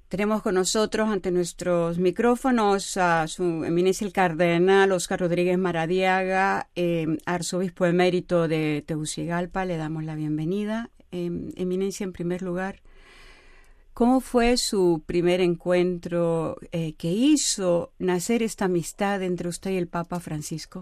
Tenemos con nosotros ante nuestros micrófonos a su eminencia el cardenal Óscar Rodríguez Maradiaga, arzobispo emérito de Tegucigalpa. Le damos la bienvenida. Eminencia, en primer lugar, ¿cómo fue su primer encuentro que hizo nacer esta amistad entre usted y el Papa Francisco?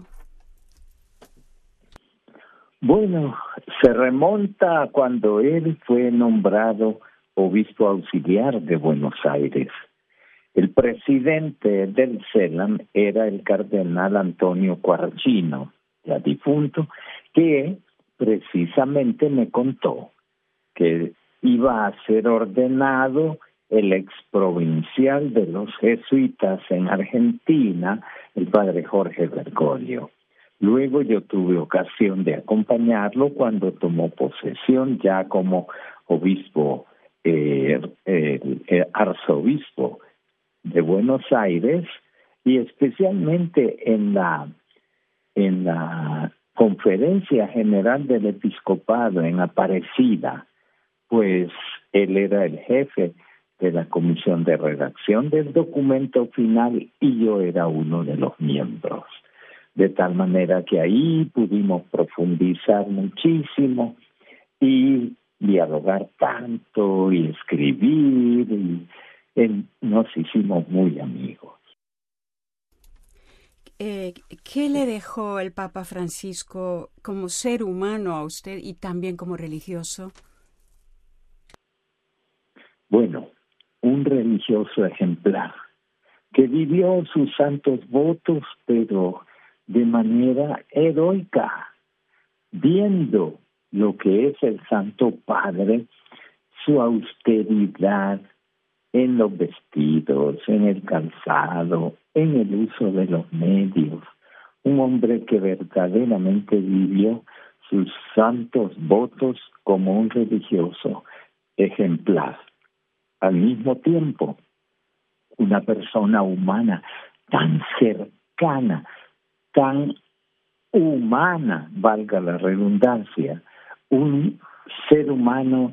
Bueno, se remonta a cuando él fue nombrado obispo auxiliar de Buenos Aires. El presidente del CELAM era el cardenal Antonio Quarchino, ya difunto, que precisamente me contó que iba a ser ordenado el exprovincial de los jesuitas en Argentina, el padre Jorge Bergoglio. Luego yo tuve ocasión de acompañarlo cuando tomó posesión ya como obispo, arzobispo de Buenos Aires, y especialmente en la Conferencia General del Episcopado en Aparecida, pues él era el jefe de la comisión de redacción del documento final y yo era uno de los miembros. De tal manera que ahí pudimos profundizar muchísimo y dialogar tanto y escribir, y nos hicimos muy amigos. ¿Qué le dejó el Papa Francisco como ser humano a usted y también como religioso? Bueno, un religioso ejemplar que vivió sus santos votos, pero de manera heroica, viendo lo que es el Santo Padre, su austeridad en los vestidos, en el calzado, en el uso de los medios. Un hombre que verdaderamente vivió sus santos votos como un religioso ejemplar. Al mismo tiempo, una persona humana tan cercana, tan humana, valga la redundancia, un ser humano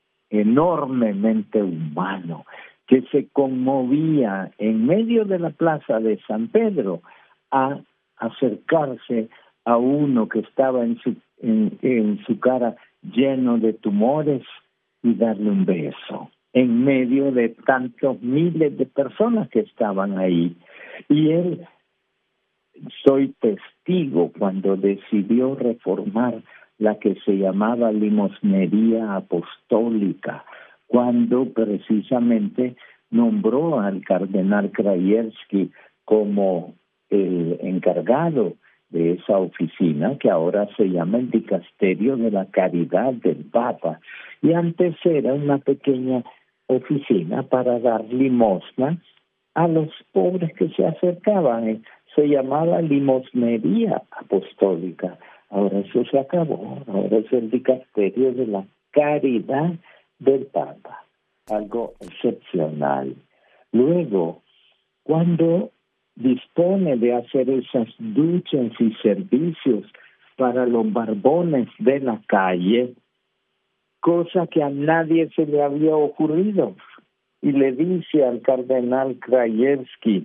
enormemente humano, que se conmovía en medio de la plaza de San Pedro a acercarse a uno que estaba en su cara lleno de tumores y darle un beso, en medio de tantos miles de personas que estaban ahí. Y él, soy testigo cuando decidió reformar la que se llamaba limosnería apostólica, cuando precisamente nombró al cardenal Krajewski como el encargado de esa oficina, que ahora se llama el Dicasterio de la Caridad del Papa, y antes era una pequeña oficina para dar limosna a los pobres que se acercaban. Se llamaba limosnería apostólica. Ahora eso se acabó, ahora es el Dicasterio de la Caridad del Papa, algo excepcional. Luego, cuando dispone de hacer esas duchas y servicios para los barbones de la calle, cosa que a nadie se le había ocurrido, y le dice al cardenal Krajewski: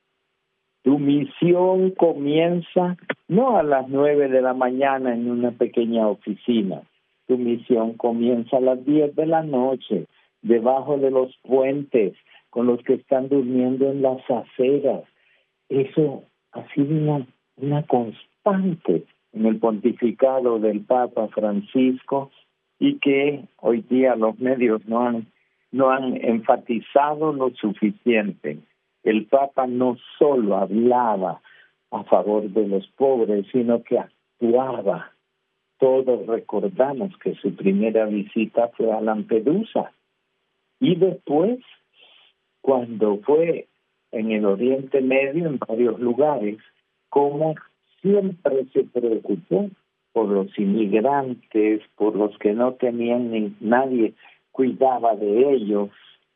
tu misión comienza no a las 9 de la mañana en una pequeña oficina. Tu misión comienza a las 10 de la noche, debajo de los puentes, con los que están durmiendo en las aceras. Eso ha sido una constante en el pontificado del Papa Francisco, y que hoy día los medios no han enfatizado lo suficiente. El Papa no solo hablaba a favor de los pobres, sino que actuaba. Todos recordamos que su primera visita fue a Lampedusa. Y después, cuando fue en el Oriente Medio, en varios lugares, como siempre se preocupó por los inmigrantes, por los que no tenían nadie cuidaba de ellos.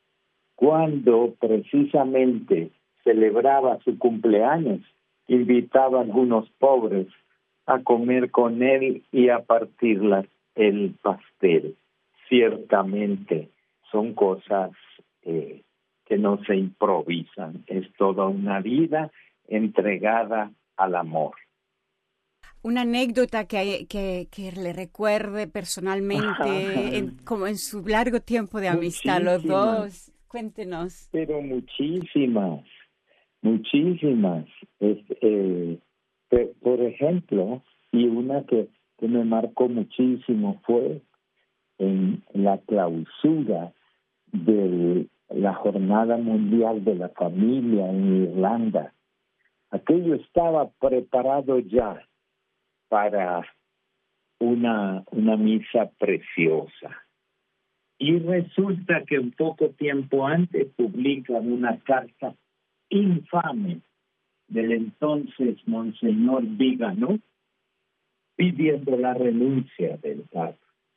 Cuando precisamente celebraba su cumpleaños, invitaba a algunos pobres a comer con él y a partir el pastel. Ciertamente son cosas que no se improvisan, es toda una vida entregada al amor. Una anécdota que le recuerde personalmente, como en su largo tiempo de amistad, los Muchísimas, dos. Cuéntenos. pero muchísimas, muchísimas. Por ejemplo, y una que me marcó muchísimo fue en la clausura de la Jornada Mundial de la Familia en Irlanda. Aquello estaba preparado ya para una misa preciosa. Y resulta que un poco tiempo antes publican una carta infame del entonces Monseñor Vígano pidiendo la renuncia del Papa.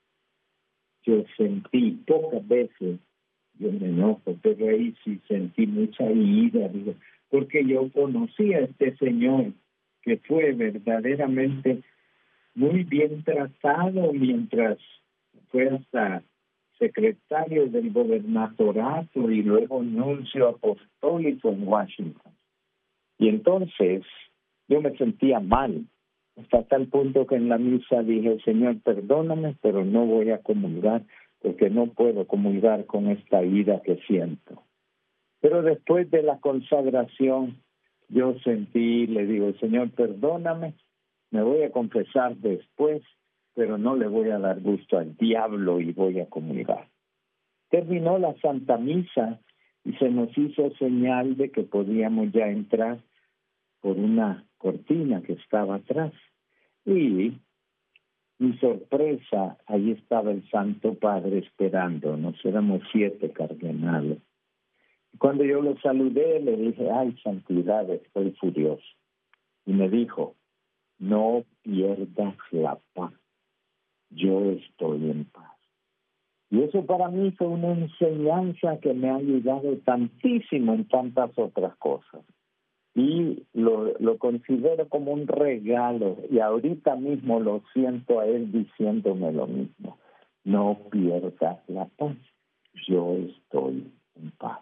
Yo sentí, pocas veces yo me enojo, pero ahí sí sentí mucha ira, digo, porque yo conocí a este señor que fue verdaderamente muy bien tratado mientras fue hasta secretario del gobernatorato y luego nuncio apostólico en Washington. Y entonces yo me sentía mal, hasta tal punto que en la misa dije, Señor, perdóname, pero no voy a comulgar, porque no puedo comulgar con esta ira que siento. Pero después de la consagración, yo sentí, le digo, Señor, perdóname, me voy a confesar después, pero no le voy a dar gusto al diablo y voy a comulgar. Terminó la Santa Misa y se nos hizo señal de que podíamos ya entrar por una cortina que estaba atrás. Y mi sorpresa, ahí estaba el Santo Padre esperándonos, éramos 7 cardenales. Cuando yo lo saludé, le dije, ay, santidad, estoy furioso. Y me dijo, no pierdas la paz, yo estoy en paz. Y eso para mí fue una enseñanza que me ha ayudado tantísimo en tantas otras cosas. Y lo considero como un regalo, y ahorita mismo lo siento a él diciéndome lo mismo. No pierdas la paz, yo estoy en paz.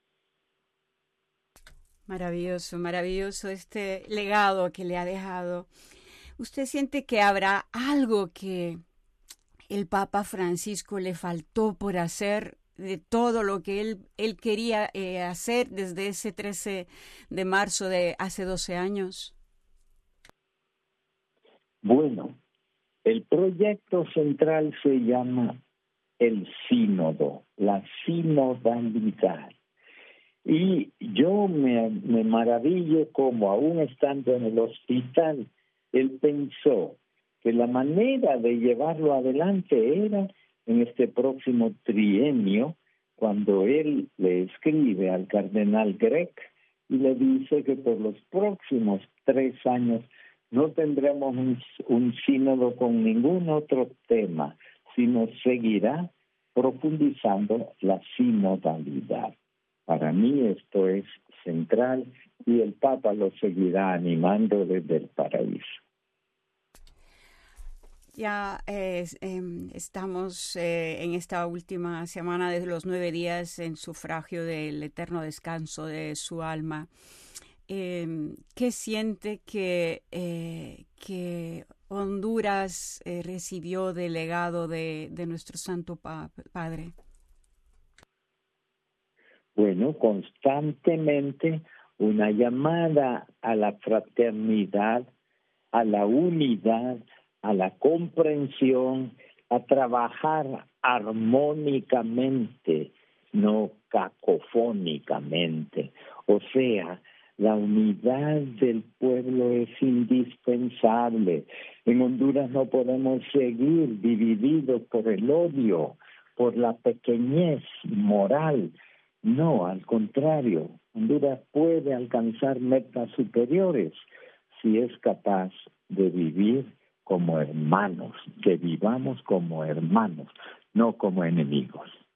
Maravilloso, maravilloso este legado que le ha dejado. ¿Usted siente que habrá algo que el Papa Francisco le faltó por hacer de todo lo que él quería hacer desde ese 13 de marzo de hace 12 años? Bueno, el proyecto central se llama el sínodo, la sinodalidad. Y yo me maravillo como aún estando en el hospital, él pensó que la manera de llevarlo adelante era en este próximo trienio, cuando él le escribe al cardenal Grech y le dice que por los próximos 3 años no tendremos un sínodo con ningún otro tema, sino seguirá profundizando la sinodalidad. Para mí esto es central y el Papa lo seguirá animando desde el paraíso. Ya estamos en esta última semana de los 9 días en sufragio del eterno descanso de su alma. ¿Qué siente que Honduras recibió del legado de nuestro Santo Padre? Bueno, constantemente una llamada a la fraternidad, a la unidad, a la comprensión, a trabajar armónicamente, no cacofónicamente. O sea, la unidad del pueblo es indispensable. En Honduras no podemos seguir divididos por el odio, por la pequeñez moral. No, al contrario, Honduras puede alcanzar metas superiores si es capaz de vivir como hermanos, que vivamos como hermanos, no como enemigos.